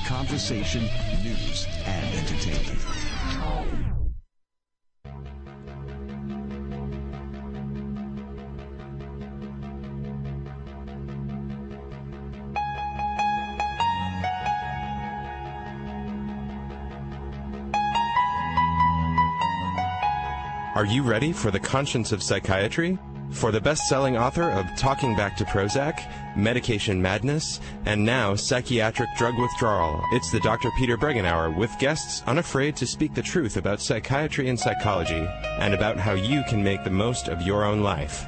conversation, news, and entertainment. Are you ready for the conscience of psychiatry? For the best-selling author of Talking Back to Prozac, Medication Madness, and now Psychiatric Drug Withdrawal, it's the Dr. Peter Breggin Hour with guests unafraid to speak the truth about psychiatry and psychology, and about how you can make the most of your own life.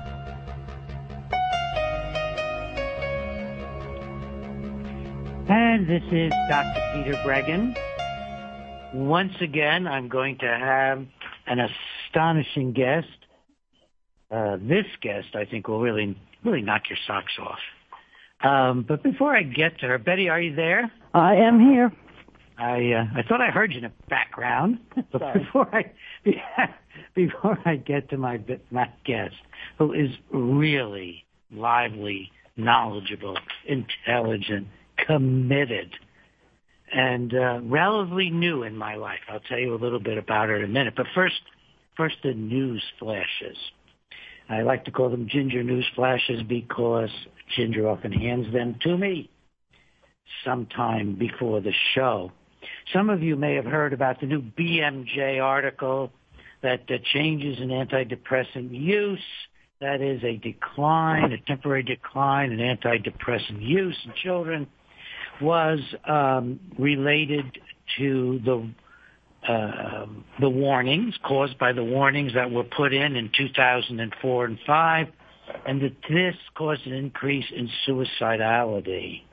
And this is Dr. Peter Breggin. Once again, I'm going to have an astonishing guest. This guest, I think, will really knock your socks off. But before I get to her, Betty, are you there? I am here. I thought I heard you in the background. But before I get to my guest, who is really lively, knowledgeable, intelligent, committed, and relatively new in my life. I'll tell you a little bit about her in a minute. But first the news flashes. I like to call them Ginger news flashes because Ginger often hands them to me sometime before the show. Some of you may have heard about the new BMJ article that the changes in antidepressant use, that is a temporary decline in antidepressant use in children, was related to the warnings, caused by the warnings that were put in 2004 and 5, and that this caused an increase in suicidality.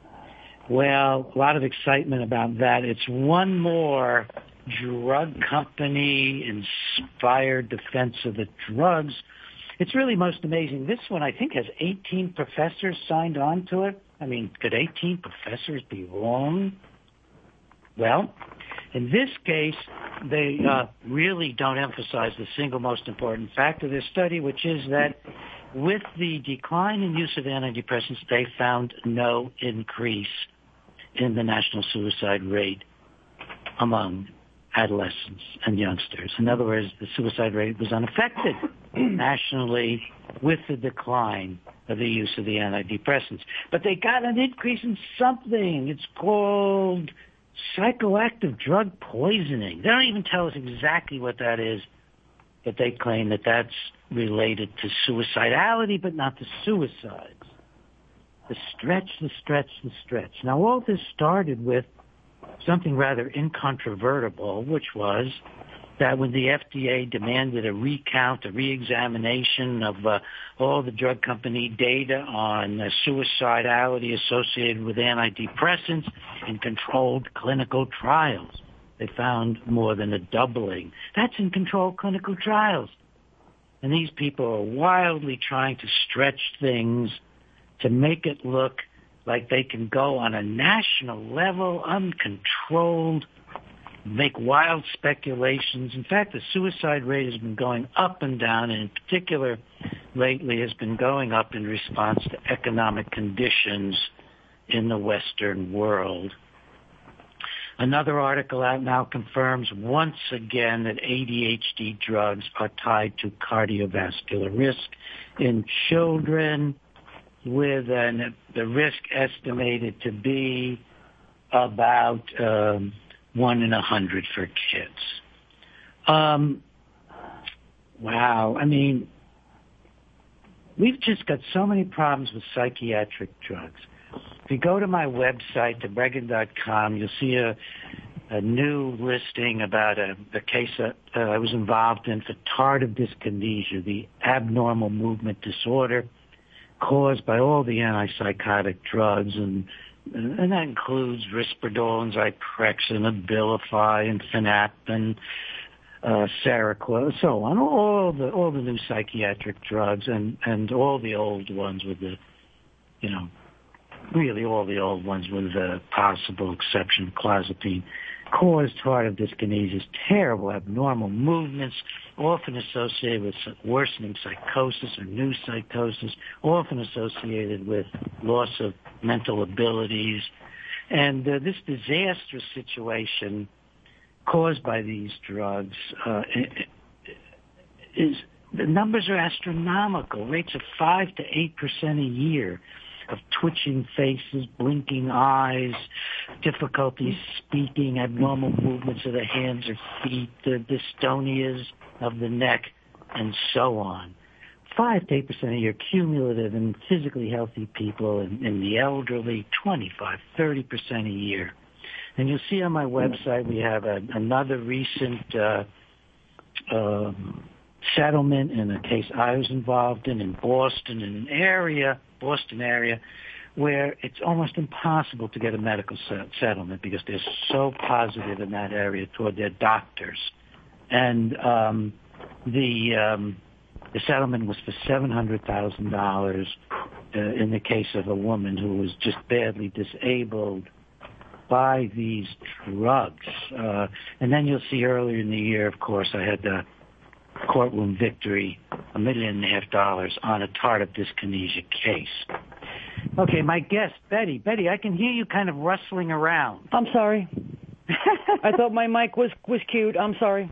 Well, a lot of excitement about that. It's one more drug company-inspired defense of the drugs. It's really most amazing. This one, I think, has 18 professors signed on to it. I mean, could 18 professors be wrong? Well, in this case, they really don't emphasize the single most important fact of this study, which is that with the decline in use of antidepressants, they found no increase in the national suicide rate among adolescents and youngsters. In other words, the suicide rate was unaffected nationally with the decline of the use of the antidepressants. But they got an increase in something. It's called psychoactive drug poisoning. They don't even tell us exactly what that is, but they claim that that's related to suicidality, but not to suicides. The stretch. Now, all this started with something rather incontrovertible, which was that when the FDA demanded a recount, a reexamination of all the drug company data on suicidality associated with antidepressants in controlled clinical trials, they found more than a doubling. That's in controlled clinical trials. And these people are wildly trying to stretch things to make it look like they can go on a national level, uncontrolled, make wild speculations. In fact, the suicide rate has been going up and down, and in particular, lately has been going up in response to economic conditions in the Western world. Another article out now confirms once again that ADHD drugs are tied to cardiovascular risk in children, with the risk estimated to be about 1 in 100 for kids. Wow. I mean, we've just got so many problems with psychiatric drugs. If you go to my website, thebreggin.com, you'll see a new listing about a case that I was involved in for tardive dyskinesia, the abnormal movement disorder caused by all the antipsychotic drugs, and that includes Risperdal and Zyprexa and Abilify and Fanapt and Seroquel, so on, all the new psychiatric drugs and all the old ones with the, really all the old ones with the possible exception of clozapine, caused tardive dyskinesia, terrible abnormal movements, often associated with worsening psychosis or new psychosis, often associated with loss of mental abilities, And this disastrous situation caused by these drugs the numbers are astronomical. Rates of 5 to 8% a year of twitching faces, blinking eyes, difficulty speaking, abnormal movements of the hands or feet, the dystonias of the neck, and so on. 5 to 8% a year cumulative in physically healthy people and in the elderly, 25, 30% a year. And you'll see on my website we have another recent settlement in a case I was involved in Boston, in an Boston area, where it's almost impossible to get a medical settlement because they're so positive in that area toward their doctors. And the settlement was for $700,000 in the case of a woman who was just badly disabled by these drugs. And then you'll see earlier in the year, of course, I had the courtroom victory, $1.5 million on a tardive dyskinesia case. Okay, my guest, Betty. Betty, I can hear you kind of rustling around. I'm sorry. I thought my mic was cute. I'm sorry.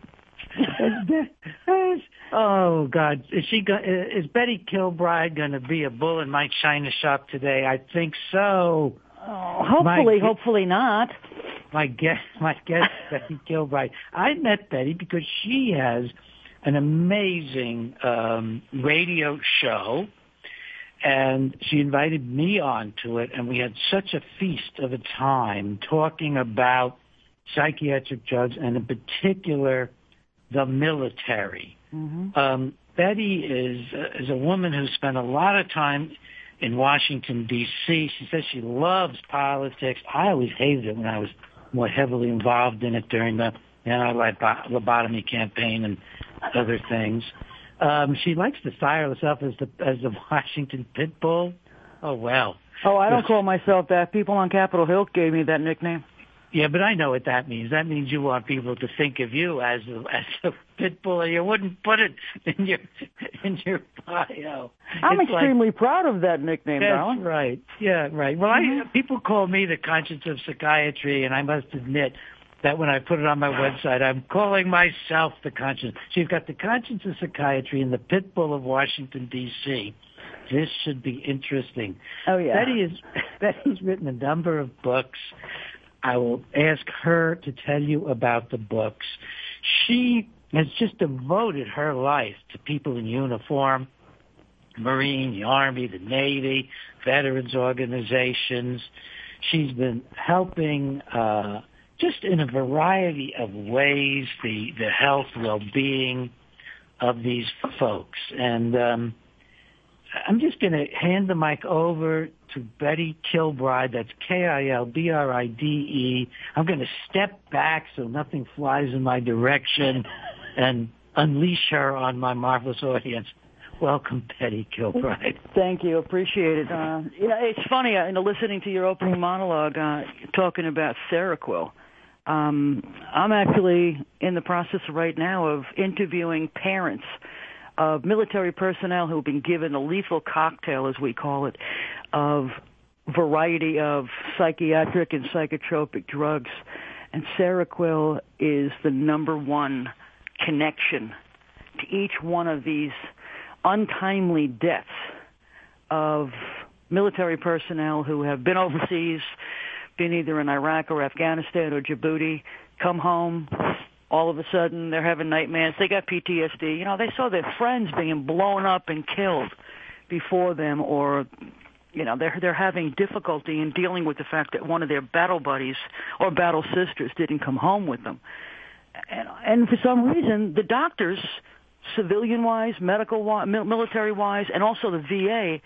Oh God, is Betty Kilbride going to be a bull in my china shop today? I think so. Oh, hopefully not. My guest, Betty Kilbride. I met Betty because she has an amazing radio show, and she invited me onto it, and we had such a feast of a time talking about psychiatric drugs, and in particular, the military. Mm-hmm. Betty is a woman who spent a lot of time in Washington, D.C. She says she loves politics. I always hated it when I was more heavily involved in it during the lobotomy campaign and other things. She likes to style herself as the Washington pit bull. Oh, well. Oh, I don't call myself that. People on Capitol Hill gave me that nickname. Yeah, but I know what that means. That means you want people to think of you as a pit bull, or you wouldn't put it in your bio. I'm extremely proud of that nickname, darling. That's right. Yeah, right. Well, people call me the conscience of psychiatry, and I must admit that when I put it on my website, I'm calling myself the conscience. So you've got the conscience of psychiatry and the pit bull of Washington, D.C. This should be interesting. Oh, yeah. Betty's written a number of books. I will ask her to tell you about the books. She has just devoted her life to people in uniform, Marine, the Army, the Navy, veterans organizations. She's been helping just in a variety of ways the health, well-being of these folks. And I'm just going to hand the mic over to Betty Kilbride. That's Kilbride. I'm going to step back so nothing flies in my direction and unleash her on my marvelous audience. Welcome, Betty Kilbride. Thank you. Appreciate it. It's funny, listening to your opening monologue, talking about Seroquel. I'm actually in the process right now of interviewing parents of military personnel who have been given a lethal cocktail, as we call it, of variety of psychiatric and psychotropic drugs. And Seroquel is the number one connection to each one of these untimely deaths of military personnel who have been overseas, been either in Iraq or Afghanistan or Djibouti, come home. All of a sudden, they're having nightmares. They got PTSD. They saw their friends being blown up and killed before them, or, they're having difficulty in dealing with the fact that one of their battle buddies or battle sisters didn't come home with them. And for some reason, the doctors, civilian-wise, medical-wise, military-wise, and also the VA,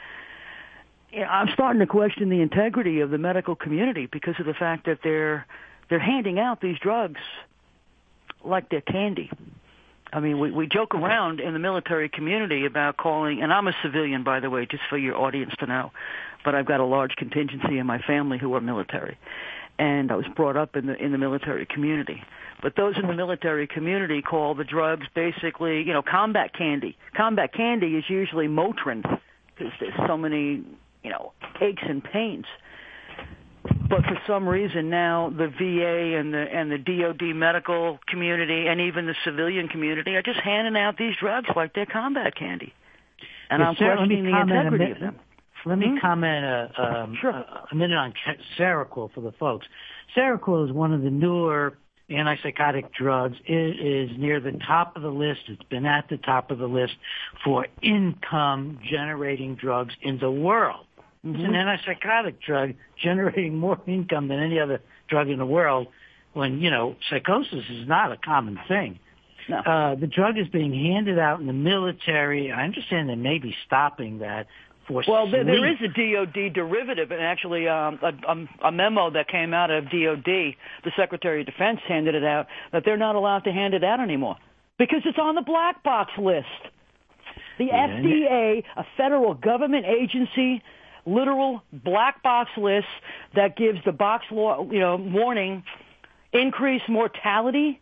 I'm starting to question the integrity of the medical community because of the fact that they're handing out these drugs like they're candy. I mean, we joke around in the military community about calling, and I'm a civilian, by the way, just for your audience to know, but I've got a large contingency in my family who are military, and I was brought up in the military community. But those in the military community call the drugs basically, combat candy. Combat candy is usually Motrin because there's so many, aches and pains. But for some reason now, the VA and the DOD medical community and even the civilian community are just handing out these drugs like they're combat candy. And I'm questioning the integrity of them. Let me comment a minute on Seroquel for the folks. Seroquel is one of the newer antipsychotic drugs. It is near the top of the list. It's been at the top of the list for income-generating drugs in the world. It's an antipsychotic drug generating more income than any other drug in the world when, psychosis is not a common thing. No. The drug is being handed out in the military. I understand they may be stopping that for sleep. There is a DOD derivative, and actually a memo that came out of DOD, the Secretary of Defense handed it out, that they're not allowed to hand it out anymore because it's on the black box list. The FDA, a federal government agency, literal black box list that gives the box law, warning, increased mortality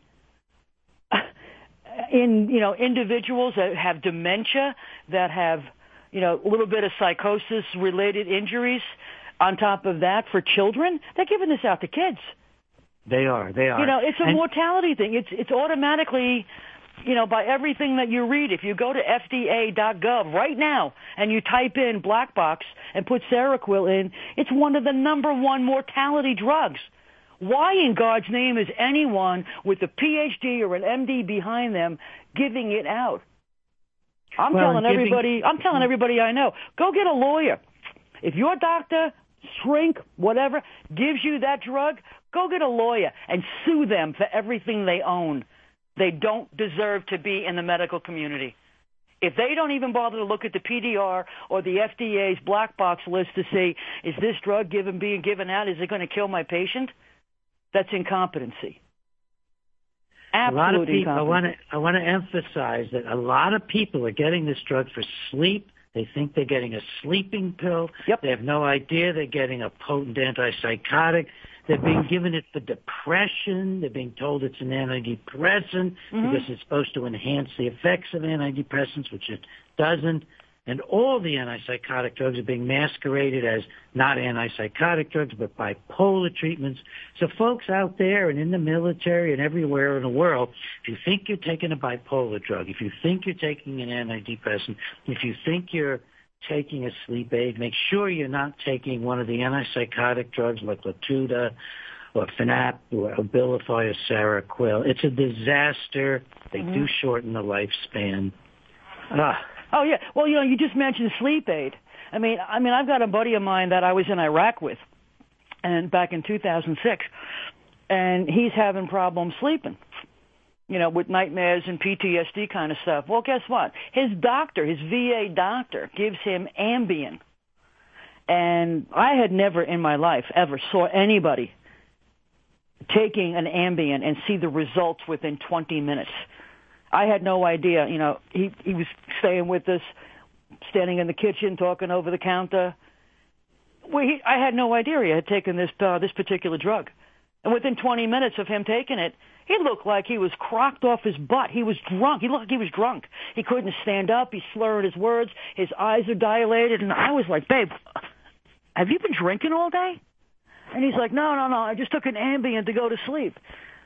in, individuals that have dementia, that have, a little bit of psychosis-related injuries. On top of that, for children, they're giving this out to kids. They are. It's a mortality thing. It's automatically, by everything that you read. If you go to FDA.gov right now and you type in black box and put Seroquel in, it's one of the number one mortality drugs. Why in God's name is anyone with a PhD or an MD behind them giving it out? I'm telling everybody I know, go get a lawyer. If your doctor, shrink, whatever, gives you that drug, go get a lawyer and sue them for everything they own. They don't deserve to be in the medical community. If they don't even bother to look at the PDR or the FDA's black box list to say, is this drug being given out, is it going to kill my patient? That's incompetency. Absolute a lot of people, incompetency. I want to emphasize that a lot of people are getting this drug for sleep. They think they're getting a sleeping pill. Yep. They have no idea they're getting a potent antipsychotic. They're being given it for depression. They're being told it's an antidepressant because it's supposed to enhance the effects of antidepressants, which it doesn't. And all the antipsychotic drugs are being masqueraded as not antipsychotic drugs, but bipolar treatments. So folks out there and in the military and everywhere in the world, if you think you're taking a bipolar drug, if you think you're taking an antidepressant, if you think you're taking a sleep aid, make sure you're not taking one of the antipsychotic drugs like Latuda or Fanapt or Abilify or Seroquel. It's a disaster. They do shorten the lifespan. Oh, yeah. Well, you just mentioned sleep aid. I mean, I've got a buddy of mine that I was in Iraq with, and back in 2006, and he's having problems sleeping, with nightmares and PTSD kind of stuff. Well, guess what? His doctor, his VA doctor, gives him Ambien. And I had never in my life ever saw anybody taking an Ambien and see the results within 20 minutes. I had no idea. He was staying with us, standing in the kitchen, talking over the counter. I had no idea he had taken this particular drug. And within 20 minutes of him taking it, he looked like he was crocked off his butt. He was drunk. He looked like he was drunk. He couldn't stand up. He's slurring his words. His eyes are dilated. And I was like, babe, have you been drinking all day? And he's like, no, I just took an Ambien to go to sleep.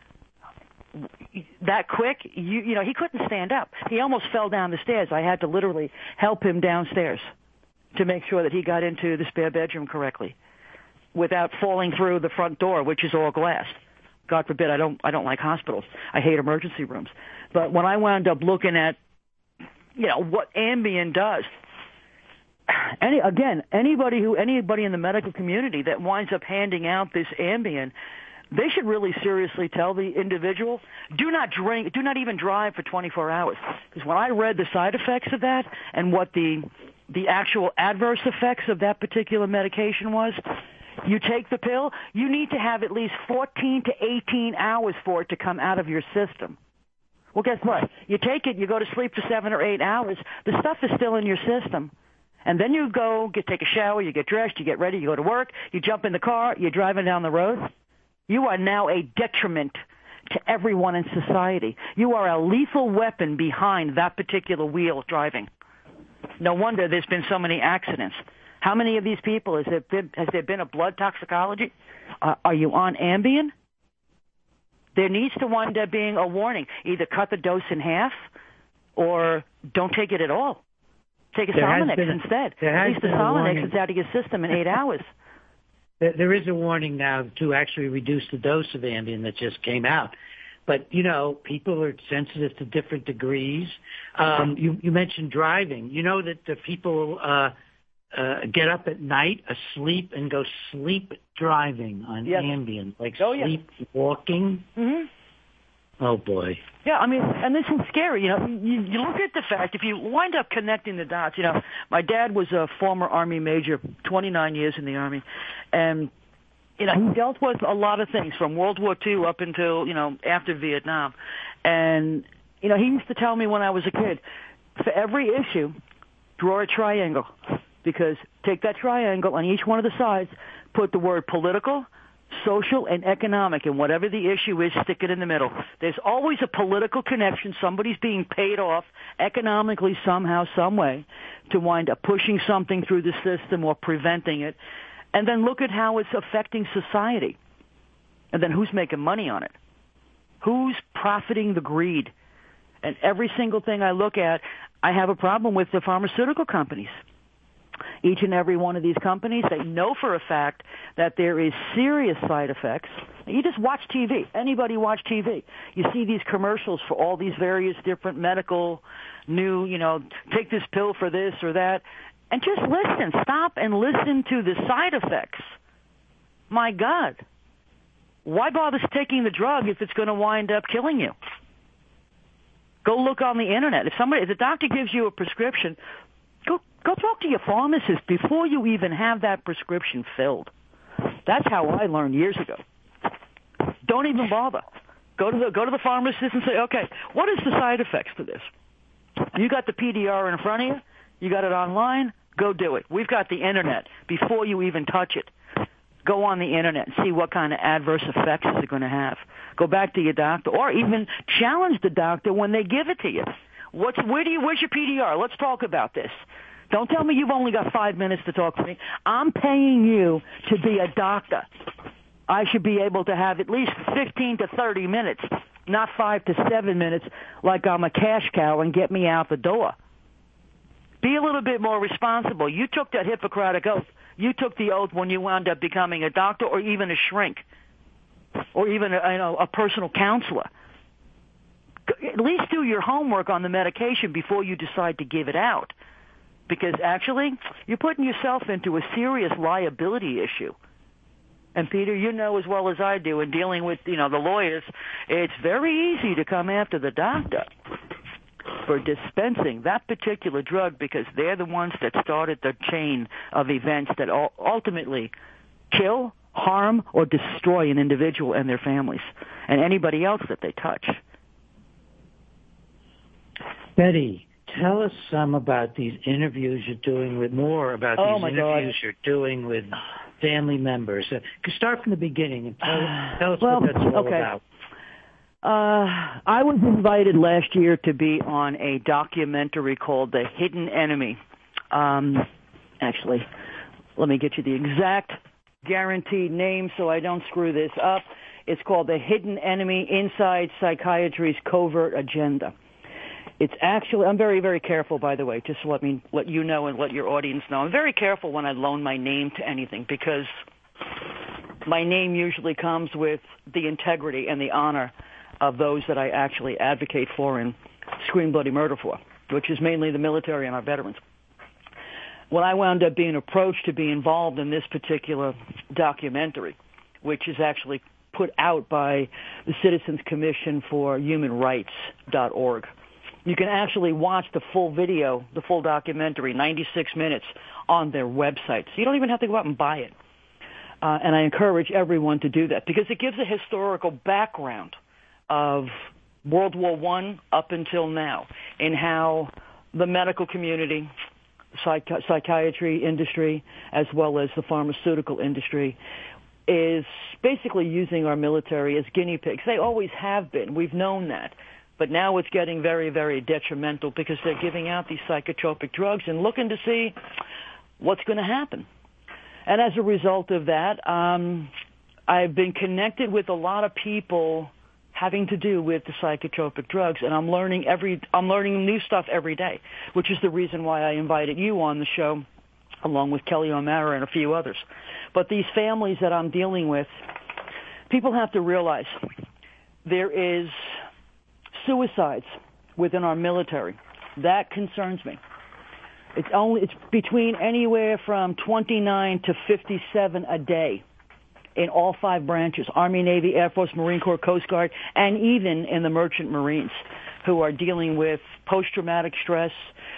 That quick, he couldn't stand up. He almost fell down the stairs. I had to literally help him downstairs to make sure that he got into the spare bedroom correctly without falling through the front door, which is all glass. God forbid, I don't like hospitals. I hate emergency rooms. But when I wound up looking at, what Ambien does, anybody in the medical community that winds up handing out this Ambien, they should really seriously tell the individual, do not drink, do not even drive for 24 hours. Because when I read the side effects of that and what the actual adverse effects of that particular medication was, you take the pill, you need to have at least 14 to 18 hours for it to come out of your system. Well, guess what? You take it, you go to sleep for 7 or 8 hours, the stuff is still in your system. And then you go, take a shower, you get dressed, you get ready, you go to work, you jump in the car, you're driving down the road. You are now a detriment to everyone in society. You are a lethal weapon behind that particular wheel driving. No wonder there's been so many accidents. How many of these people, has there been a blood toxicology? Are you on Ambien? There needs to wind up being a warning. Either cut the dose in half or don't take it at all. Take a Sominex instead. At least the Sominex is out of your system in 8 hours. There is a warning now to actually reduce the dose of Ambien that just came out. But, people are sensitive to different degrees. You mentioned driving. You know that the people get up at night, asleep, and go sleep driving on Ambien, like sleep walking. Mm-hmm. Oh, boy. Yeah, I mean, and this is scary. You look at the fact, if you wind up connecting the dots, my dad was a former Army major, 29 years in the Army, and, he dealt with a lot of things from World War II up until, after Vietnam. And, he used to tell me when I was a kid, for every issue, draw a triangle, because take that triangle on each one of the sides, put the word political, social, and economic, and whatever the issue is, stick it in the middle. There's always a political connection. Somebody's being paid off economically somehow, some way, to wind up pushing something through the system or preventing it. And then look at how it's affecting society. And then who's making money on it? Who's profiting the greed? And every single thing I look at, I have a problem with the pharmaceutical companies. Each and every one of these companies, they know for a fact that there is serious side effects. You just watch TV. Anybody watch TV. You see these commercials for all these various different medical, new, take this pill for this or that. And just listen. Stop and listen to the side effects. My God. Why bother taking the drug if it's going to wind up killing you? Go look on the Internet. If the doctor gives you a prescription, Go talk to your pharmacist before you even have that prescription filled. That's how I learned years ago. Don't even bother. Go to the pharmacist and say, okay, what is the side effects for this? You got the PDR in front of you. You got it online. Go do it. We've got the Internet. Before you even touch it, go on the Internet and see what kind of adverse effects it's going to have. Go back to your doctor, or even challenge the doctor when they give it to you. Where's your PDR? Let's talk about this. Don't tell me you've only got 5 minutes to talk to me. I'm paying you to be a doctor. I should be able to have at least 15 to 30 minutes, not 5 to 7 minutes like I'm a cash cow and get me out the door. Be a little bit more responsible. You took that Hippocratic oath. You took the oath when you wound up becoming a doctor or even a shrink or even a personal counselor. At least do your homework on the medication before you decide to give it out. Because actually, you're putting yourself into a serious liability issue. And Peter, you know as well as I do, in dealing with, the lawyers, it's very easy to come after the doctor for dispensing that particular drug because they're the ones that started the chain of events that ultimately kill, harm, or destroy an individual and their families and anybody else that they touch. Betty, tell us some about these interviews you're doing with you're doing with family members. Start from the beginning and tell us what that's all about. I was invited last year to be on a documentary called The Hidden Enemy. Actually, let me get you the exact guaranteed name so I don't screw this up. It's called The Hidden Enemy: Inside Psychiatry's Covert Agenda. It's actually, I'm very, very careful, by the way, just let you know and let your audience know. I'm very careful when I loan my name to anything because my name usually comes with the integrity and the honor of those that I actually advocate for and scream bloody murder for, which is mainly the military and our veterans. When I wound up being approached to be involved in this particular documentary, which is actually put out by the Citizens Commission for Human Rights.org, you can actually watch the full video, the full documentary, 96 minutes, on their website. So you don't even have to go out and buy it. And I encourage everyone to do that because it gives a historical background of World War I up until now in how the medical community, psychiatry industry, as well as the pharmaceutical industry is basically using our military as guinea pigs. They always have been. We've known that. But now it's getting very, very detrimental because they're giving out these psychotropic drugs and looking to see what's going to happen. And as a result of that, I've been connected with a lot of people having to do with the psychotropic drugs, and I'm learning new stuff every day, which is the reason why I invited you on the show, along with Kelly O'Mara and a few others. But these families that I'm dealing with, people have to realize there is suicides within our military. That concerns me. It's between anywhere from 29 to 57 a day in all 5 branches, Army, Navy, Air Force, Marine Corps, Coast Guard, and even in the Merchant Marines, who are dealing with post-traumatic stress,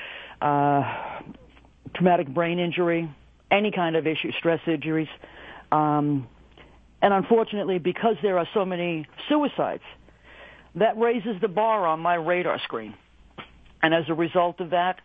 traumatic brain injury, any kind of issue, stress injuries. And unfortunately, because there are so many suicides, that raises the bar on my radar screen. And as a result of that,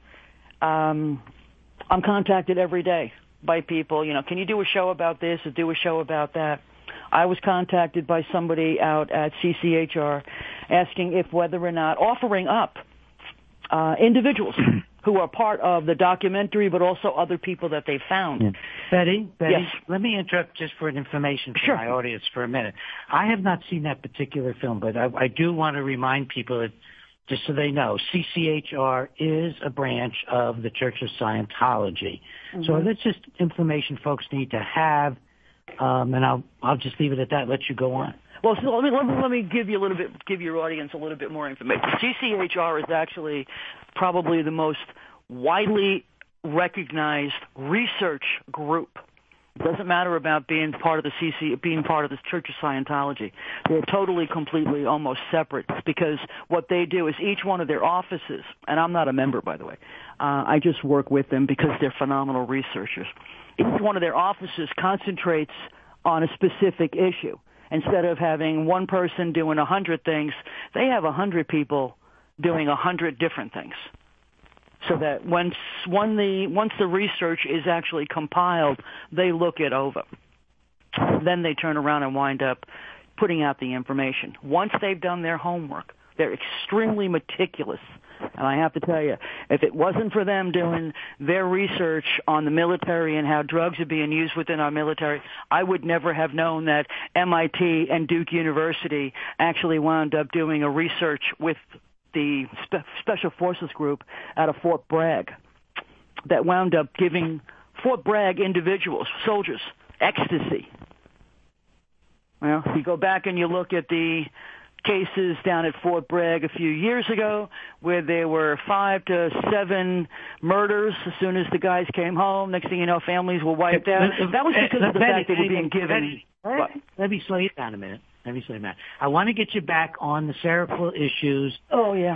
I'm contacted every day by people, can you do a show about this or do a show about that? I was contacted by somebody out at CCHR asking if whether or not offering up individuals who are part of the documentary, but also other people that they found. Yeah. Betty, yes. Let me interrupt just for information for my audience for a minute. I have not seen that particular film, but I do want to remind people that, just so they know, CCHR is a branch of the Church of Scientology. Mm-hmm. So that's just information folks need to have, and I'll just leave it at that. Let you go on. Well, so let me give your audience a little bit more information. CCHR is actually probably the most widely recognized research group. It doesn't matter about being part of the Church of Scientology. They're totally, completely, almost separate, because what they do is each one of their offices, and I'm not a member, by the way. I just work with them because they're phenomenal researchers. Each one of their offices concentrates on a specific issue. Instead of having one person doing 100 things, they have 100 people doing 100 different things. So that once the research is actually compiled, they look it over. Then they turn around and wind up putting out the information. Once they've done their homework, they're extremely meticulous. And I have to tell you, if it wasn't for them doing their research on the military and how drugs are being used within our military, I would never have known that MIT and Duke University actually wound up doing a research with the Special Forces Group out of Fort Bragg that wound up giving Fort Bragg individuals, soldiers, ecstasy. Well, if you go back and you look at the cases down at Fort Bragg a few years ago where there were 5 to 7 murders as soon as the guys came home. Next thing you know, families were wiped out. That was because of the fact they were being given. Let me slow you down a minute. I want to get you back on the Seroquel issues. Oh yeah.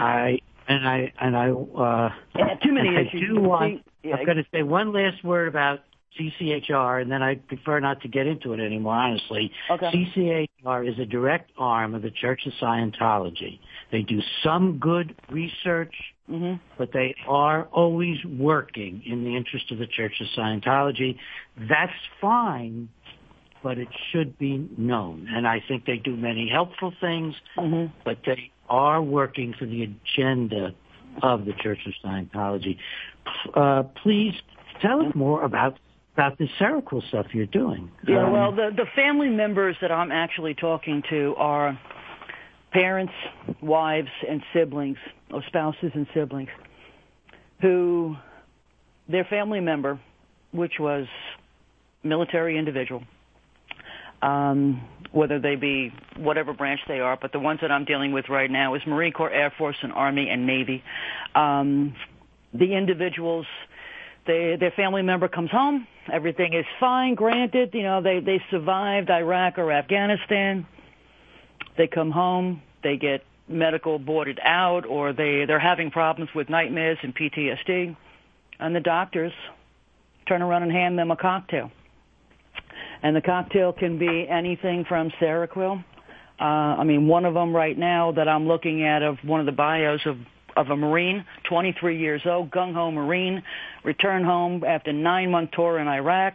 Too many issues. I'm going to say one last word about CCHR, and then I prefer not to get into it anymore, honestly. Okay. CCHR is a direct arm of the Church of Scientology. They do some good research, but they are always working in the interest of the Church of Scientology. That's fine, but it should be known. And I think they do many helpful things, but they are working for the agenda of the Church of Scientology. Please tell us more about the Seroquel stuff you're doing. Yeah, well, the family members that I'm actually talking to are parents, wives, and siblings, or spouses and siblings, who their family member, which was military individual, whether they be whatever branch they are, but the ones that I'm dealing with right now is Marine Corps, Air Force, and Army, and Navy. The individuals, their family member comes home, everything is fine, granted, they survived Iraq or Afghanistan. They come home, they get medical boarded out, or they're having problems with nightmares and PTSD, and the doctors turn around and hand them a cocktail. And the cocktail can be anything from Seroquel. One of them right now that I'm looking at, of one of the bios of a Marine, 23 years old, gung-ho Marine, returned home after a 9-month tour in Iraq.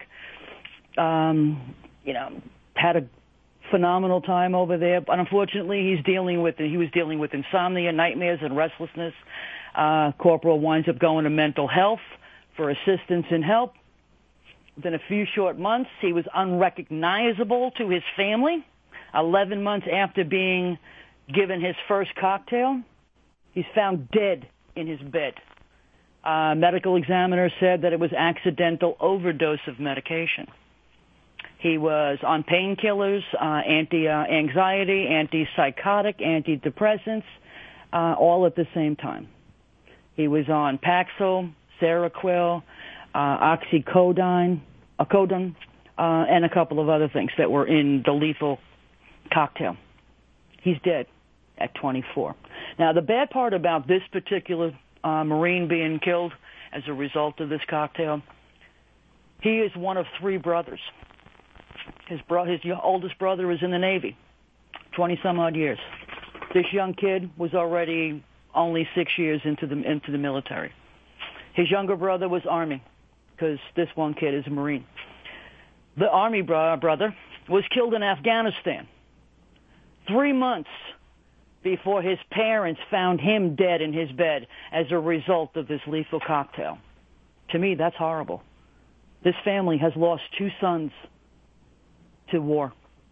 Had a phenomenal time over there, but unfortunately he was dealing with insomnia, nightmares, and restlessness. Corporal winds up going to mental health for assistance and help. Within a few short months, he was unrecognizable to his family. 11 months after being given his first cocktail, he's found dead in his bed. Medical examiner said that it was accidental overdose of medication. He was on painkillers, anti-anxiety, antipsychotic, antidepressants, all at the same time. He was on Paxil, Seroquel, oxycodone, and a couple of other things that were in the lethal cocktail. He's dead at 24. Now, the bad part about this particular Marine being killed as a result of this cocktail, he is one of 3 brothers. His oldest brother is in the Navy, 20-some-odd years. This young kid was already only 6 years into the military. His younger brother was Army, because this one kid is a Marine. The Army brother was killed in Afghanistan 3 months before his parents found him dead in his bed as a result of this lethal cocktail. To me, that's horrible. This family has lost 2 sons to war.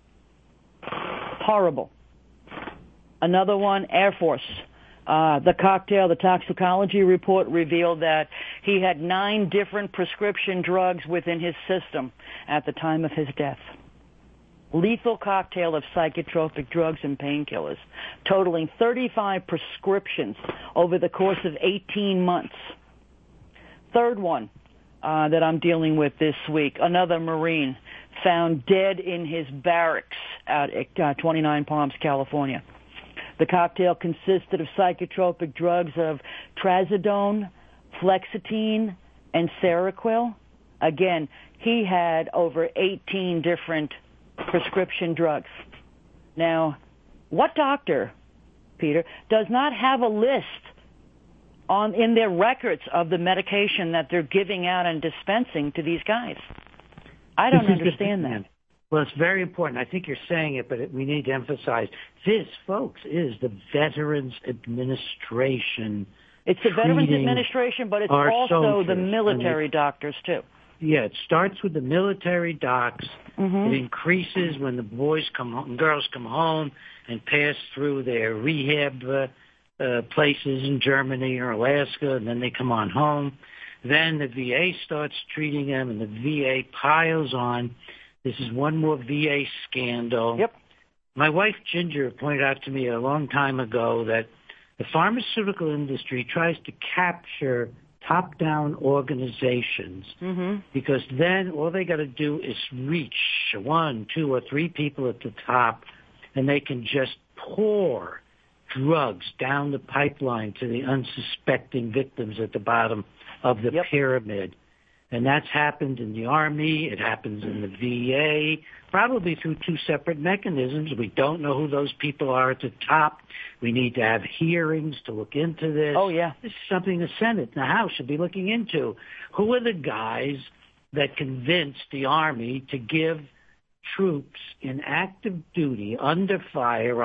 Horrible. Another one, Air Force. The cocktail, the toxicology report revealed that he had 9 different prescription drugs within his system at the time of his death. Lethal cocktail of psychotropic drugs and painkillers, totaling 35 prescriptions over the course of 18 months. Third one that I'm dealing with this week, another Marine found dead in his barracks at 29 Palms, California. The cocktail consisted of psychotropic drugs of trazodone, Flexitine, and Seroquel. Again, he had over 18 different prescription drugs. Now, what doctor, Peter, does not have a list in their records of the medication that they're giving out and dispensing to these guys? I don't understand that. Well, it's very important. I think you're saying it, but we need to emphasize this, folks, is the Veterans Administration. It's the Veterans Administration, but it's also the military doctors, too. Yeah, it starts with the military docs. Mm-hmm. It increases when the boys come home, and girls come home and pass through their rehab places in Germany or Alaska, and then they come on home. Then the VA starts treating them, and the VA piles on. This is one more VA scandal. Yep. My wife, Ginger, pointed out to me a long time ago that the pharmaceutical industry tries to capture top-down organizations because then all they got to do is reach 1, 2, or 3 people at the top, and they can just pour drugs down the pipeline to the unsuspecting victims at the bottom of the pyramid. And that's happened in the Army. It happens in the VA, probably through 2 separate mechanisms. We don't know who those people are at the top. We need to have hearings to look into this. Oh, yeah. This is something the Senate and the House should be looking into. Who are the guys that convinced the Army to give troops in active duty under fire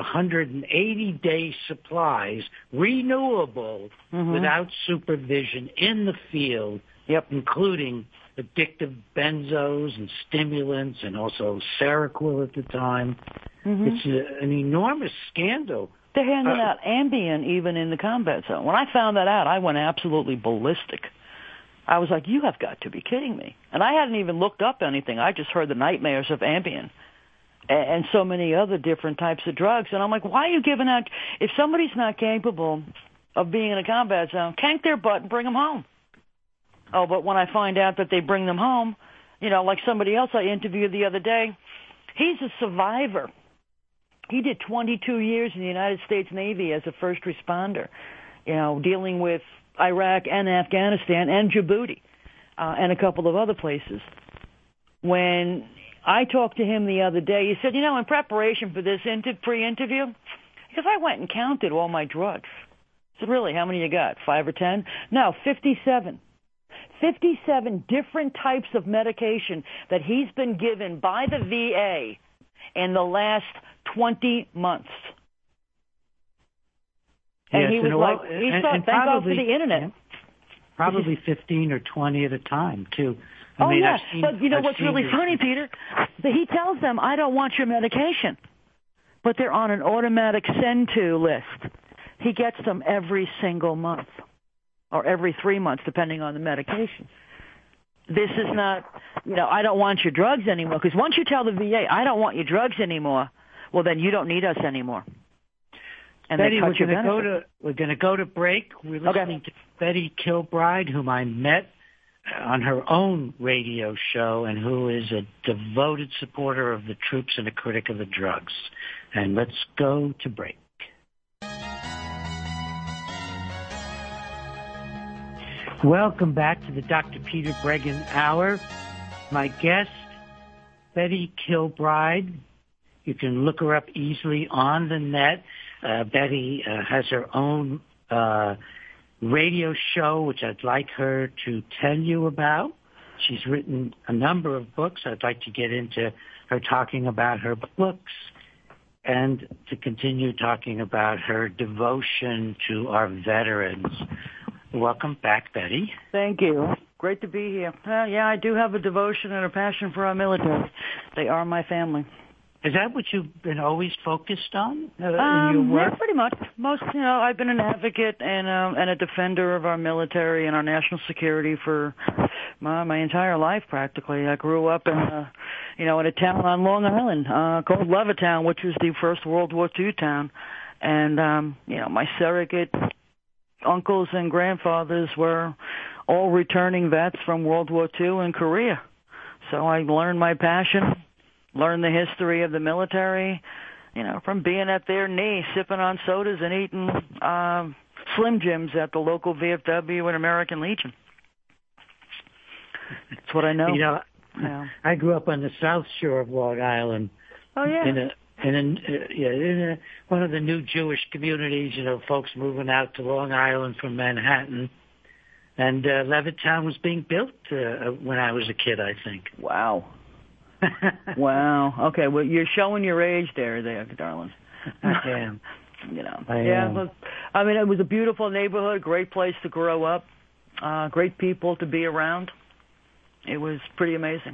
180-day supplies, renewable, without supervision in the field, including addictive benzos and stimulants and also Seroquel at the time. It's an enormous scandal. They're handing out Ambien even in the combat zone. When I found that out, I went absolutely ballistic. I was like, you have got to be kidding me. And I hadn't even looked up anything. I just heard the nightmares of Ambien and so many other different types of drugs. And I'm like, why are you giving out? If somebody's not capable of being in a combat zone, cank their butt and bring them home. Oh, but when I find out that they bring them home, like somebody else I interviewed the other day, he's a survivor. He did 22 years in the United States Navy as a first responder, dealing with Iraq and Afghanistan and Djibouti and a couple of other places. When I talked to him the other day, he said, in preparation for this pre-interview, because I went and counted all my drugs. I said, really, how many you got, 5 or 10? No, 57. 57 different types of medication that he's been given by the VA in the last 20 months. And he was like, thank God for the internet. Probably 15 or 20 at a time, too. But you know what's really funny, Peter? He tells them, I don't want your medication. But they're on an automatic send-to list. He gets them every single month, or every 3 months, depending on the medication. This is not, I don't want your drugs anymore. Because once you tell the VA, I don't want your drugs anymore, well, then you don't need us anymore. And Betty, we're going to go to break. We're listening to Betty Kilbride, whom I met on her own radio show and who is a devoted supporter of the troops and a critic of the drugs. And let's go to break. Welcome back to the Dr. Peter Breggin Hour. My guest, Betty Kilbride. You can look her up easily on the net. Betty has her own radio show, which I'd like her to tell you about. She's written a number of books. I'd like to get into her talking about her books and to continue talking about her devotion to our veterans. Welcome back, Betty. Thank you. Great to be here. Yeah, I do have a devotion and a passion for our military. They are my family. Is that what you've been always focused on in your work? Yeah, pretty much. I've been an advocate and a defender of our military and our national security for my entire life, practically. I grew up in a town on Long Island called Levittown, which was the first World War II town. And, my surrogate uncles and grandfathers were all returning vets from World War II in Korea. So I learned my passion, learned the history of the military, from being at their knee, sipping on sodas and eating Slim Jims at the local VFW and American Legion. That's what I know. Yeah. I grew up on the South Shore of Long Island. Oh, yeah. In one of the new Jewish communities, folks moving out to Long Island from Manhattan. And Levittown was being built when I was a kid, I think. Wow. Wow. Okay, well, you're showing your age there, darling. I am. I mean, it was a beautiful neighborhood, great place to grow up, great people to be around. It was pretty amazing.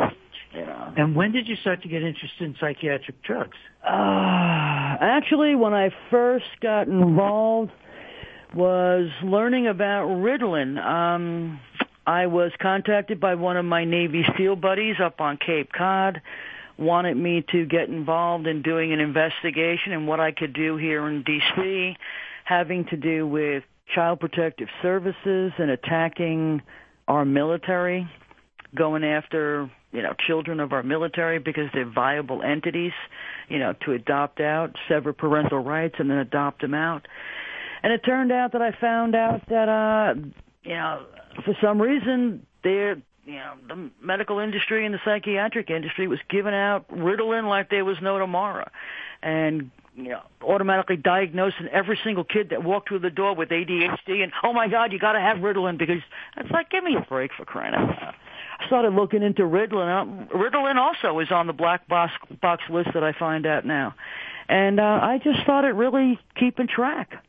And when did you start to get interested in psychiatric drugs? Actually, when I first got involved was learning about Ritalin. I was contacted by one of my Navy SEAL buddies up on Cape Cod, wanted me to get involved in doing an investigation and what I could do here in D.C., having to do with Child Protective Services and attacking our military, going after, children of our military because they're viable entities, to adopt out, sever parental rights, and then adopt them out. And it turned out that I found out that, for some reason, the medical industry and the psychiatric industry was giving out Ritalin like there was no tomorrow, and automatically diagnosing every single kid that walked through the door with ADHD. And oh my God, you got to have Ritalin, because it's like, give me a break, for crying out loud. I started looking into Ritalin. Ritalin also is on the black box list that I find out now, and I just started really keeping track.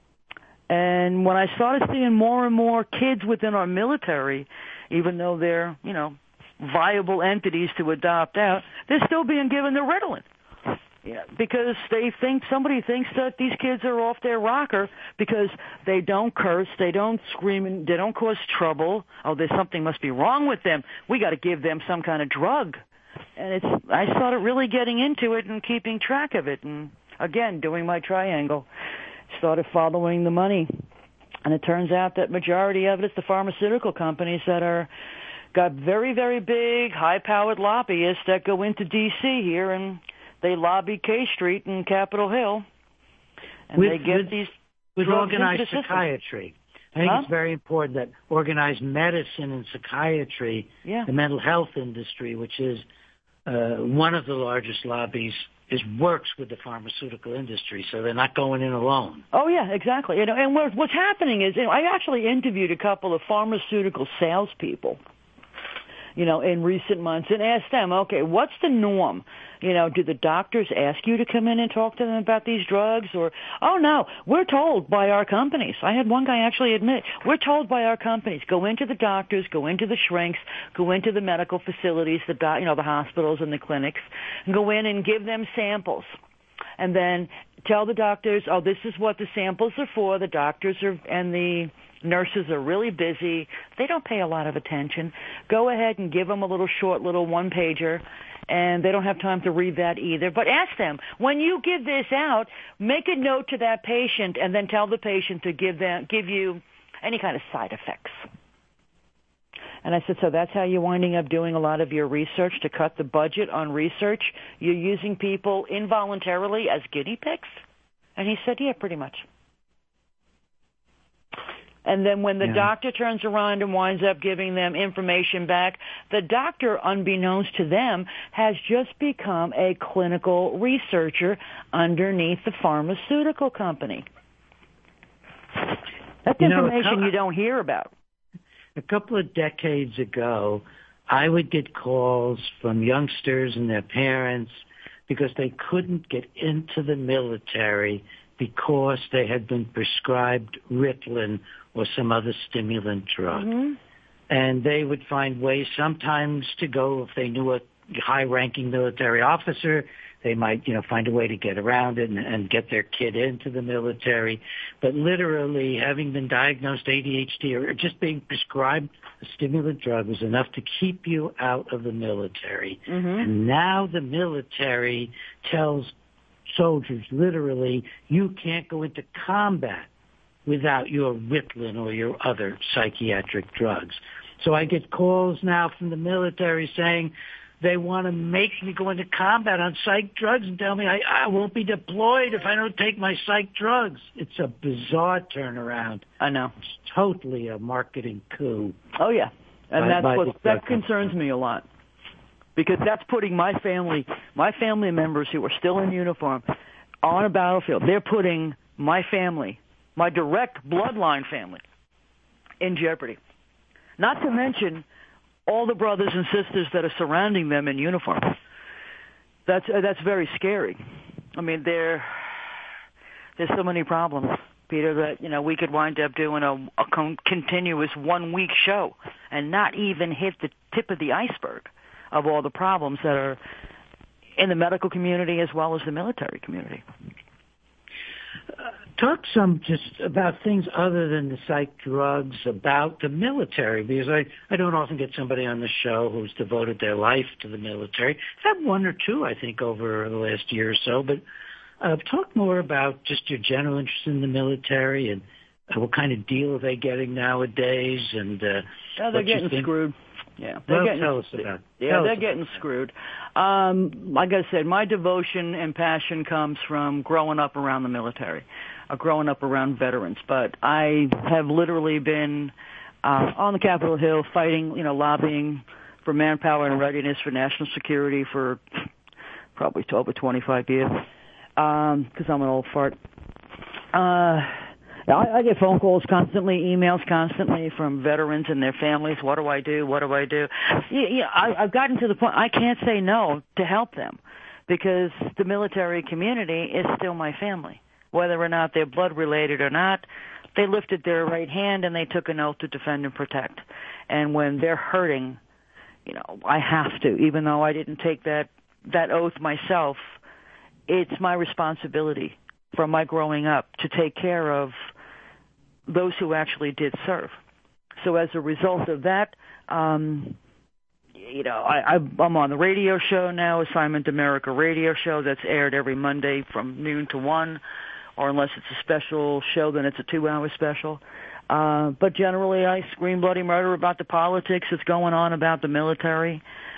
And when I started seeing more and more kids within our military, even though they're, viable entities to adopt out, they're still being given the Ritalin. Yeah, because somebody thinks that these kids are off their rocker because they don't curse, they don't scream, and they don't cause trouble. Oh, something must be wrong with them. We got to give them some kind of drug. And I started really getting into it and keeping track of it. And again, doing my triangle. Started following the money, and it turns out that majority of it is the pharmaceutical companies that got very, very big, high-powered lobbyists that go into D.C. here, and they lobby K Street and Capitol Hill, and they get these with drugs organized into the psychiatry. I think it's very important that organized medicine and psychiatry, the mental health industry, which is one of the largest lobbies, works with the pharmaceutical industry, so they're not going in alone. Oh, yeah, exactly. And what's happening is, I actually interviewed a couple of pharmaceutical salespeople, in recent months, and ask them, okay, what's the norm? Do the doctors ask you to come in and talk to them about these drugs? Or, oh, no, we're told by our companies. I had one guy actually admit, we're told by our companies, go into the doctors, go into the shrinks, go into the medical facilities, the hospitals and the clinics, and go in and give them samples. And then tell the doctors, oh, this is what the samples are for. The doctors and the nurses are really busy. They don't pay a lot of attention. Go ahead and give them a little short little one-pager, and they don't have time to read that either. But ask them, when you give this out, make a note to that patient and then tell the patient to give you any kind of side effects. And I said, so that's how you're winding up doing a lot of your research to cut the budget on research? You're using people involuntarily as guinea pigs? And he said, yeah, pretty much. And then when the doctor turns around and winds up giving them information back, the doctor, unbeknownst to them, has just become a clinical researcher underneath the pharmaceutical company. That's information you don't hear about. A couple of decades ago, I would get calls from youngsters and their parents because they couldn't get into the military because they had been prescribed Ritalin or some other stimulant drug. Mm-hmm. And they would find ways sometimes to go, if they knew a high-ranking military officer, they might, find a way to get around it and get their kid into the military. But literally, having been diagnosed ADHD or just being prescribed a stimulant drug was enough to keep you out of the military. Mm-hmm. And now the military tells soldiers, literally, you can't go into combat without your Ritalin or your other psychiatric drugs. So I get calls now from the military saying, they want to make me go into combat on psych drugs and tell me I won't be deployed if I don't take my psych drugs. It's a bizarre turnaround. I know. It's totally a marketing coup. Oh, yeah. And that concerns me a lot. Because that's putting my family members who are still in uniform on a battlefield. They're putting my family, my direct bloodline family, in jeopardy. Not to mention all the brothers and sisters that are surrounding them in uniform. That's very scary. I mean, there's so many problems, Peter, that we could wind up doing a continuous 1-week show and not even hit the tip of the iceberg of all the problems that are in the medical community as well as the military community. Talk some just about things other than the psych drugs, about the military, because I don't often get somebody on the show who's devoted their life to the military. I've had one or two, I think, over the last year or so, but talk more about just your general interest in the military and what kind of deal are they getting nowadays. And they're getting screwed. Yeah, tell us about it. Yeah, they're getting screwed. Like I said, my devotion and passion comes from growing up around the military, growing up around veterans. But I have literally been on the Capitol Hill fighting, lobbying for manpower and readiness for national security for probably over 25 years, because I'm an old fart. I get phone calls constantly, emails constantly from veterans and their families. What do I do? What do I do? I've gotten to the point I can't say no to help them because the military community is still my family. Whether or not they're blood related or not, they lifted their right hand and they took an oath to defend and protect. And when they're hurting, I have to, even though I didn't take that oath myself, it's my responsibility from my growing up to take care of those who actually did serve. So as a result of that, I'm on the radio show now, Assignment America radio show that's aired every Monday from noon to 1, or unless it's a special show, then it's a 2-hour special. But generally, I scream bloody murder about the politics that's going on about the military,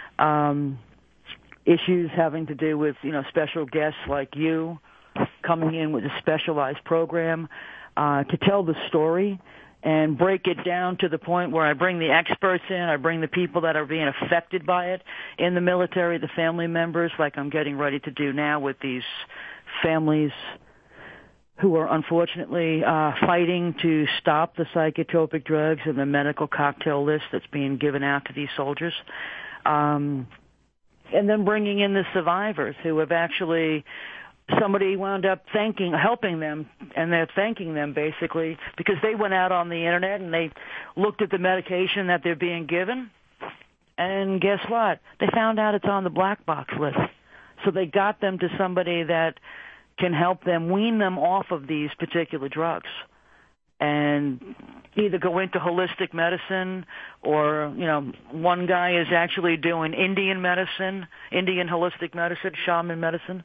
issues having to do with, special guests like you, coming in with a specialized program to tell the story and break it down to the point where I bring the experts in, I bring the people that are being affected by it in the military, the family members, like I'm getting ready to do now with these families who are unfortunately fighting to stop the psychotropic drugs and the medical cocktail list that's being given out to these soldiers. And then bringing in the survivors who have actually, somebody wound up helping them, and they're thanking them basically because they went out on the internet and they looked at the medication that they're being given, and guess what? They found out it's on the black box list. So they got them to somebody that can help them wean them off of these particular drugs and either go into holistic medicine or, one guy is actually doing Indian holistic medicine, shaman medicine,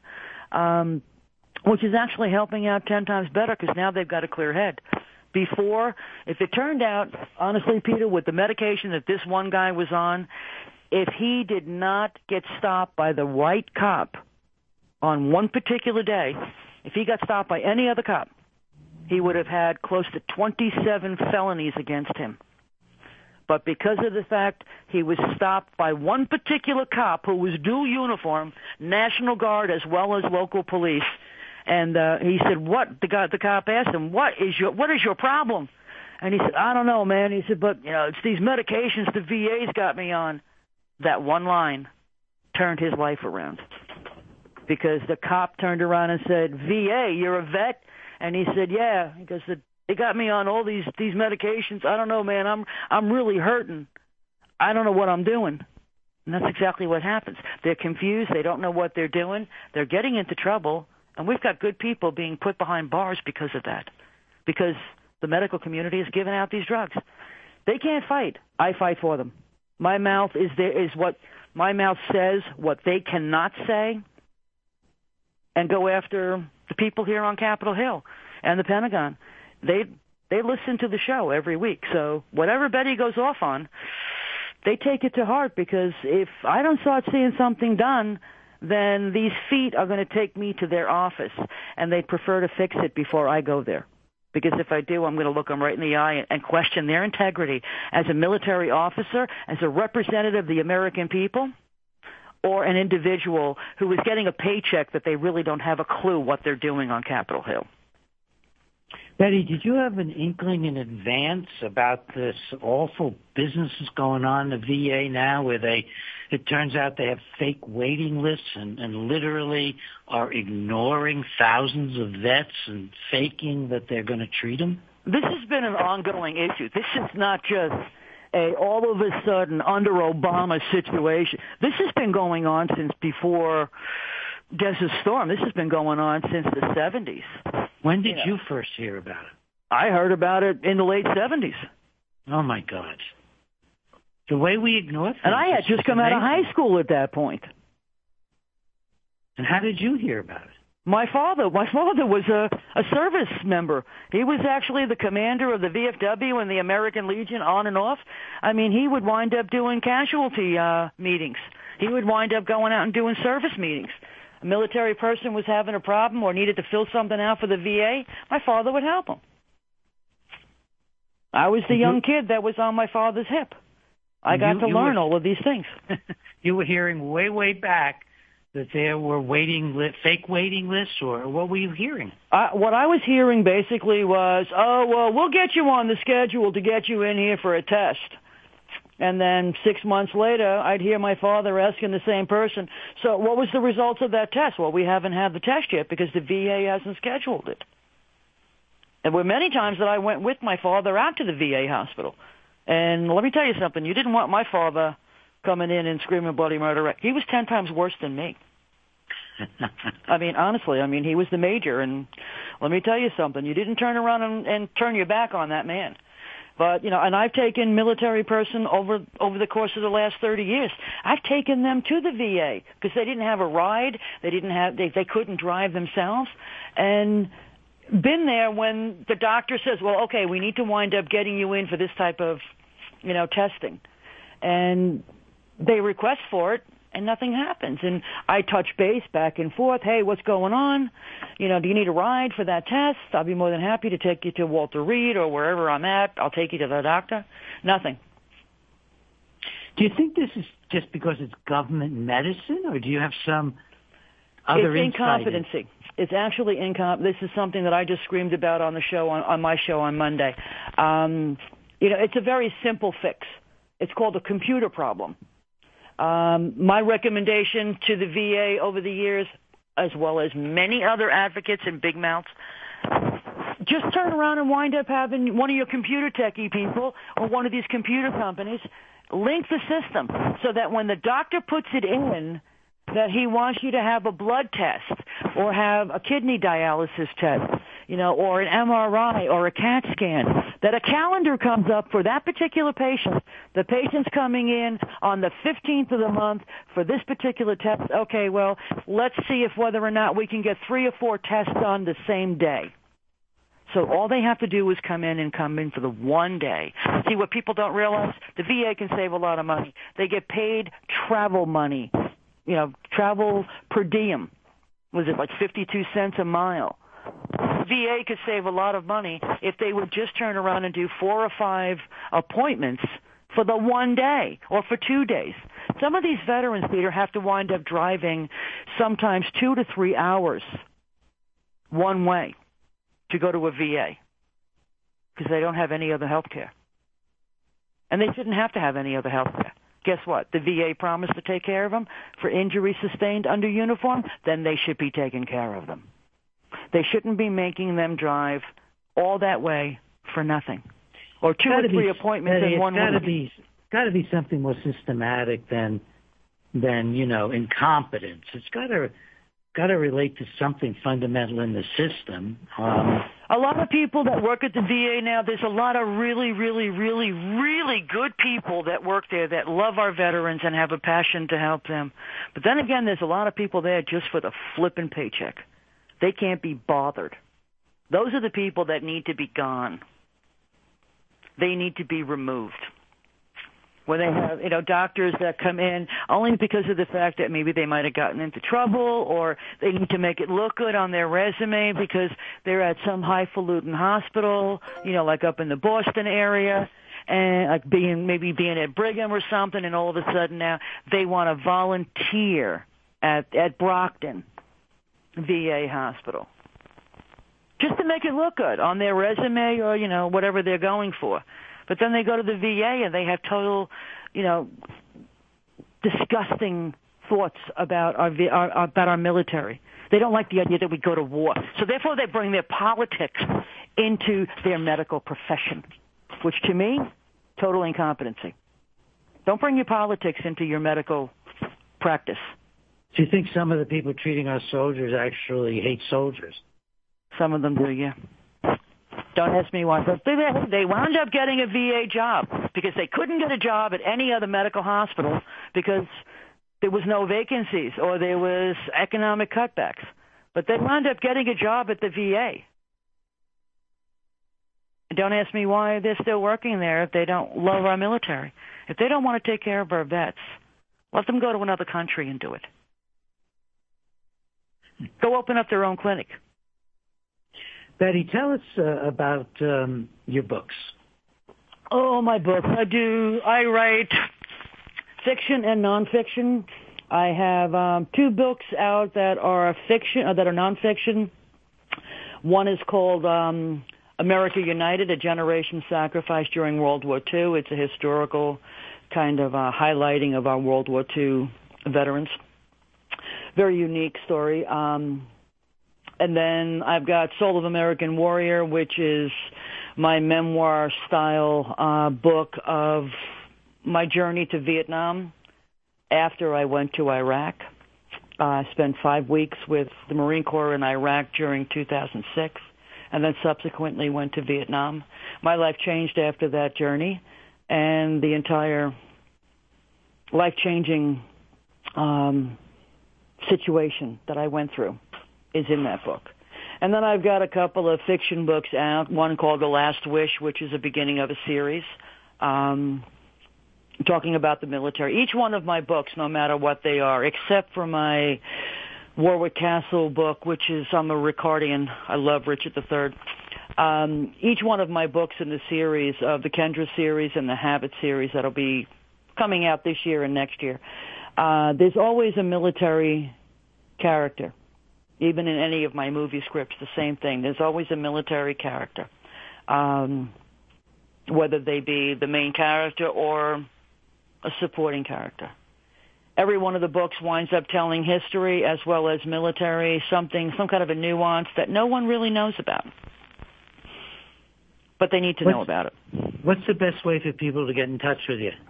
which is actually helping out 10 times better because now they've got a clear head. Before, if it turned out, honestly, Peter, with the medication that this one guy was on, if he did not get stopped by the right cop on one particular day, if he got stopped by any other cop, he would have had close to 27 felonies against him. But because of the fact he was stopped by one particular cop who was dual uniform, National Guard as well as local police, and he said, "What?" The cop asked him, "What is your problem?" And he said, "I don't know, man." He said, "But it's these medications the VA's got me on." That one line turned his life around because the cop turned around and said, "VA, you're a vet?" And he said, "Yeah." He goes, "They got me on all these medications. I don't know, man. I'm really hurting. I don't know what I'm doing." And that's exactly what happens. They're confused. They don't know what they're doing. They're getting into trouble. And we've got good people being put behind bars because of that, because the medical community is giving out these drugs. They can't fight. I fight for them. My mouth is what my mouth says, what they cannot say, and go after the people here on Capitol Hill and the Pentagon. They listen to the show every week. So whatever Betty goes off on, they take it to heart because if I don't start seeing something done, then these feet are going to take me to their office, and they prefer to fix it before I go there. Because if I do, I'm going to look them right in the eye and question their integrity as a military officer, as a representative of the American people, or an individual who is getting a paycheck that they really don't have a clue what they're doing on Capitol Hill. Betty, did you have an inkling in advance about this awful business that's going on in the VA now where it turns out they have fake waiting lists and literally are ignoring thousands of vets and faking that they're going to treat them? This has been an ongoing issue. This is not just a all of a sudden under Obama situation. This has been going on since before Desert Storm. This has been going on since the 70s. When did you first hear about it? I heard about it in the late 70s. Oh, my God. The way we ignore things. And I had just come out of high school at that point. And how did you hear about it? My father was a service member. He was actually the commander of the VFW and the American Legion on and off. I mean, he would wind up doing casualty meetings. He would wind up going out and doing service meetings. A military person was having a problem or needed to fill something out for the VA, my father would help him. I was the young kid that was on my father's hip. I got to learn all of these things. You were hearing way back that there were fake waiting lists, or what were you hearing? What I was hearing basically was, "Oh, well, we'll get you on the schedule to get you in here for a test." And then 6 months later, I'd hear my father asking the same person, "So what was the results of that test?" "Well, we haven't had the test yet because the VA hasn't scheduled it." There were many times that I went with my father out to the VA hospital. And let me tell you something. You didn't want my father coming in and screaming bloody murder. He was 10 times worse than me. I mean, honestly, he was the major. And let me tell you something. You didn't turn around and turn your back on that man. But, and I've taken military person over the course of the last 30 years. I've taken them to the VA because they didn't have a ride. They couldn't drive themselves. And been there when the doctor says, "Well, okay, we need to wind up getting you in for this type of, testing." And they request for it, and nothing happens. And I touch base back and forth. "Hey, what's going on? Do you need a ride for that test? I'll be more than happy to take you to Walter Reed or wherever I'm at. I'll take you to the doctor." Nothing. Do you think this is just because it's government medicine, or do you have some other incompetency? It's actually this is something that I just screamed about on the show, on my show on Monday. It's a very simple fix. It's called a computer problem. My recommendation to the VA over the years, as well as many other advocates and big mouths, just turn around and wind up having one of your computer techie people or one of these computer companies link the system so that when the doctor puts it in, that he wants you to have a blood test or have a kidney dialysis test, or an MRI or a CAT scan, that a calendar comes up for that particular patient. The patient's coming in on the 15th of the month for this particular test. Okay, well, let's see if whether or not we can get 3 or 4 tests done the same day. So all they have to do is come in for the one day. See, what people don't realize, the VA can save a lot of money. They get paid travel money, travel per diem. Was it like 52 cents a mile? The VA could save a lot of money if they would just turn around and do 4 or 5 appointments for the one day or for 2 days. Some of these veterans, Peter, have to wind up driving sometimes 2 to 3 hours one way to go to a VA because they don't have any other health care. And they shouldn't have to have any other health care. Guess what? The VA promised to take care of them for injuries sustained under uniform, then they should be taking care of them. They shouldn't be making them drive all that way for nothing. Or 2 or 3 appointments in 1 week. It's got to be something more systematic than incompetence. It's got to relate to something fundamental in the system. A lot of people that work at the VA now, there's a lot of really, really, really, really good people that work there that love our veterans and have a passion to help them. But then again, there's a lot of people there just for the flipping paycheck. They can't be bothered. Those are the people that need to be gone. They need to be removed. When they have, doctors that come in only because of the fact that maybe they might have gotten into trouble or they need to make it look good on their resume because they're at some highfalutin hospital, like up in the Boston area, and like being at Brigham or something, and all of a sudden now they want to volunteer at Brockton VA hospital just to make it look good on their resume or, whatever they're going for. But then they go to the VA and they have total, disgusting thoughts about our military. They don't like the idea that we go to war. So therefore they bring their politics into their medical profession, which to me, total incompetency. Don't bring your politics into your medical practice. Do you think some of the people treating our soldiers actually hate soldiers? Some of them do, yeah. Don't ask me why. But they wound up getting a VA job because they couldn't get a job at any other medical hospital because there was no vacancies or there was economic cutbacks. But they wound up getting a job at the VA. Don't ask me why they're still working there if they don't love our military. If they don't want to take care of our vets, let them go to another country and do it. Go open up their own clinic. Betty, tell us about your books. Oh, my books. I write fiction and nonfiction. I have 2 books out that are fiction, that are nonfiction. One is called America United, A Generation Sacrificed During World War II. It's a historical kind of highlighting of our World War II veterans. Very unique story. And then I've got Soul of American Warrior, which is my memoir-style book of my journey to Vietnam after I went to Iraq. I spent 5 weeks with the Marine Corps in Iraq during 2006, and then subsequently went to Vietnam. My life changed after that journey, and the entire life-changing situation that I went through is in that book. And then I've got a couple of fiction books out, one called The Last Wish, which is the beginning of a series, talking about the military. Each one of my books, no matter what they are, except for my Warwick Castle book, which is, I'm a Ricardian. I love Richard III. Each one of my books in the series of the Kendra series and the Habit series that'll be coming out this year and next year, there's always a military character Even in any of my movie scripts, the same thing. There's always a military character, whether they be the main character or a supporting character. Every one of the books winds up telling history as well as military, some kind of a nuance that no one really knows about. But they need to know about it. What's the best way for people to get in touch with you?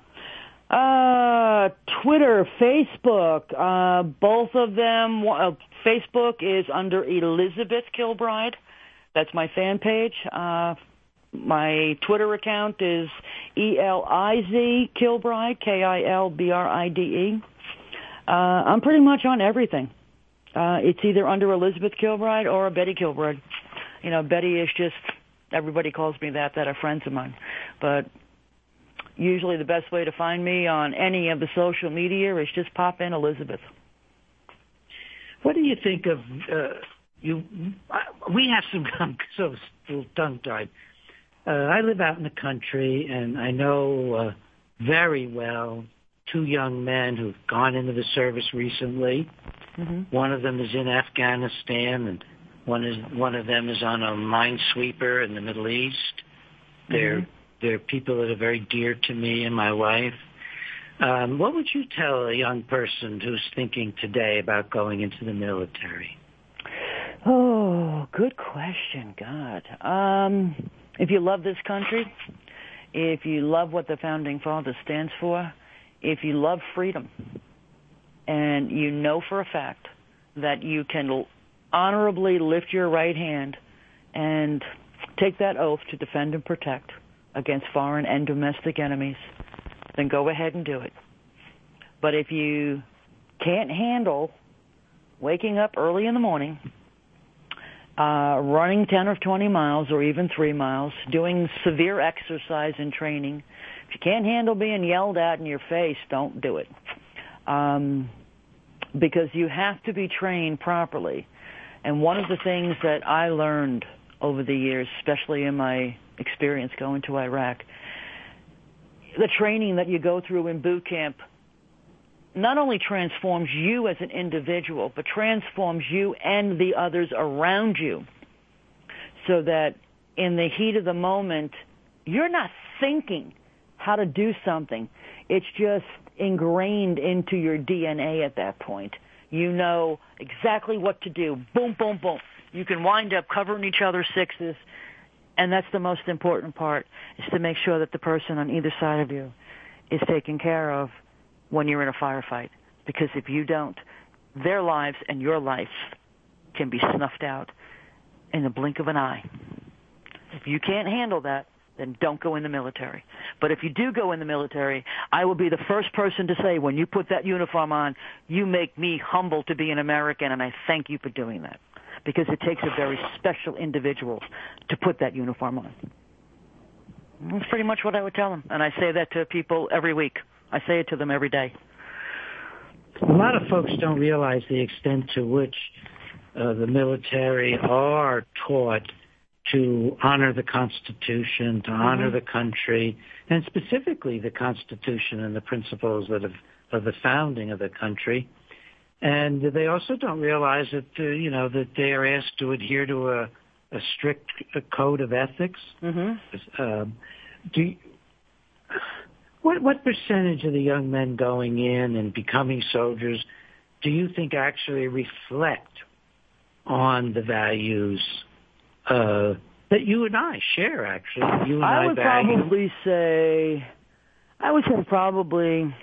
Twitter, Facebook, both of them. Facebook is under Elizabeth Kilbride. That's my fan page. My Twitter account is ELIZ Kilbride, KILBRIDE. I'm pretty much on everything. It's either under Elizabeth Kilbride or Betty Kilbride. Betty is just, everybody calls me that are friends of mine. But usually the best way to find me on any of the social media is just pop in Elizabeth. What do you think of we have some, I'm so tongue-tied. I live out in the country, and I know very well two young men who've gone into the service recently. Mm-hmm. One of them is in Afghanistan, and one of them is on a minesweeper in the Middle East. They're people that are very dear to me and my wife. What would you tell a young person who's thinking today about going into the military? Oh, good question, God. If you love this country, if you love what the Founding Fathers stands for, if you love freedom, and you know for a fact that you can honorably lift your right hand and take that oath to defend and protect against foreign and domestic enemies, then go ahead and do it. But if you can't handle waking up early in the morning, running 10 or 20 miles or even 3 miles, doing severe exercise and training, if you can't handle being yelled at in your face, don't do it. Because you have to be trained properly. And one of the things that I learned over the years, especially in my experience going to Iraq, the training that you go through in boot camp not only transforms you as an individual, but transforms you and the others around you, so that in the heat of the moment, you're not thinking how to do something. It's just ingrained into your DNA at that point. You know exactly what to do. Boom, boom, boom. You can wind up covering each other's sixes, and that's the most important part, is to make sure that the person on either side of you is taken care of when you're in a firefight. Because if you don't, their lives and your life can be snuffed out in the blink of an eye. If you can't handle that, then don't go in the military. But if you do go in the military, I will be the first person to say, when you put that uniform on, you make me humble to be an American, and I thank you for doing that. Because it takes a very special individual to put that uniform on. That's pretty much what I would tell them. And I say that to people every week. I say it to them every day. A lot of folks don't realize the extent to which the military are taught to honor the Constitution, to honor the country, and specifically the Constitution and the principles of the founding of the country. And they also don't realize that, that they are asked to adhere to a strict code of ethics. What percentage of the young men going in and becoming soldiers do you think actually reflect on the values that you and I share, actually? You and I would value. I would say probably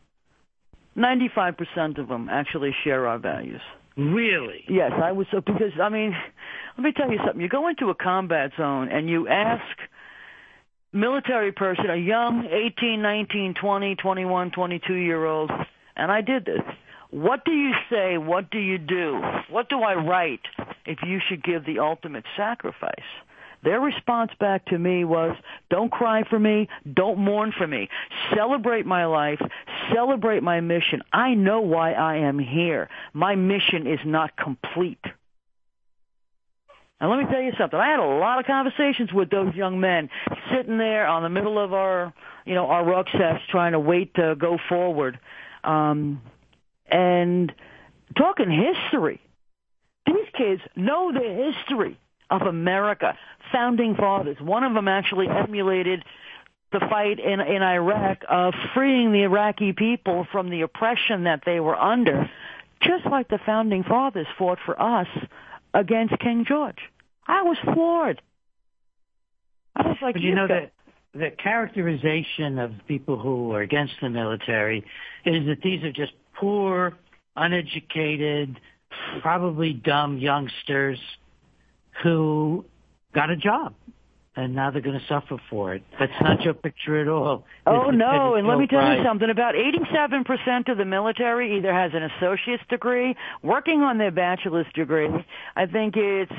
95% of them actually share our values. Really? Yes, I would. So because, let me tell you something. You go into a combat zone and you ask military person, a young 18, 19, 20, 21, 22-year-old, and I did this. What do you say? What do you do? What do I write if you should give the ultimate sacrifice? Their response back to me was, don't cry for me, don't mourn for me. Celebrate my life, celebrate my mission. I know why I am here. My mission is not complete. And let me tell you something. I had a lot of conversations with those young men sitting there on the middle of our rucksacks trying to wait to go forward, and talking history. These kids know the history of America, founding fathers. One of them actually emulated the fight in Iraq of freeing the Iraqi people from the oppression that they were under, just like the founding fathers fought for us against King George. I was floored. I was like, but you know that the characterization of people who are against the military is that these are just poor, uneducated, probably dumb youngsters who got a job, and now they're going to suffer for it. That's not your picture at all. Oh, no, and let me tell you something. About 87% of the military either has an associate's degree, working on their bachelor's degree. I think it's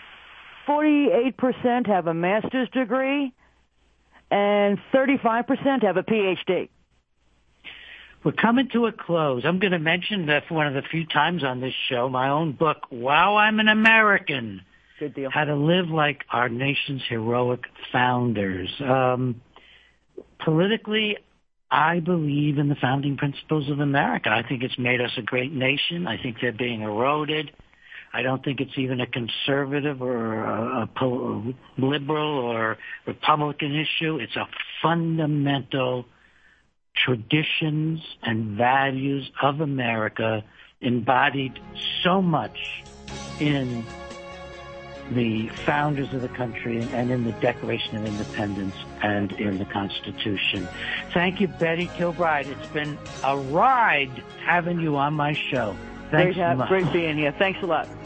48% have a master's degree, and 35% have a PhD. We're coming to a close. I'm going to mention that for one of the few times on this show, my own book, Wow, I'm an American. Good deal. How to Live Like Our Nation's Heroic Founders. Politically, I believe in the founding principles of America. I think it's made us a great nation. I think they're being eroded. I don't think it's even a conservative or a liberal or Republican issue. It's a fundamental traditions and values of America embodied so much in the founders of the country and in the Declaration of Independence and in the Constitution. Thank you, Betty Kilbride. It's been a ride having you on my show. Thanks so much. Great being here. Thanks a lot.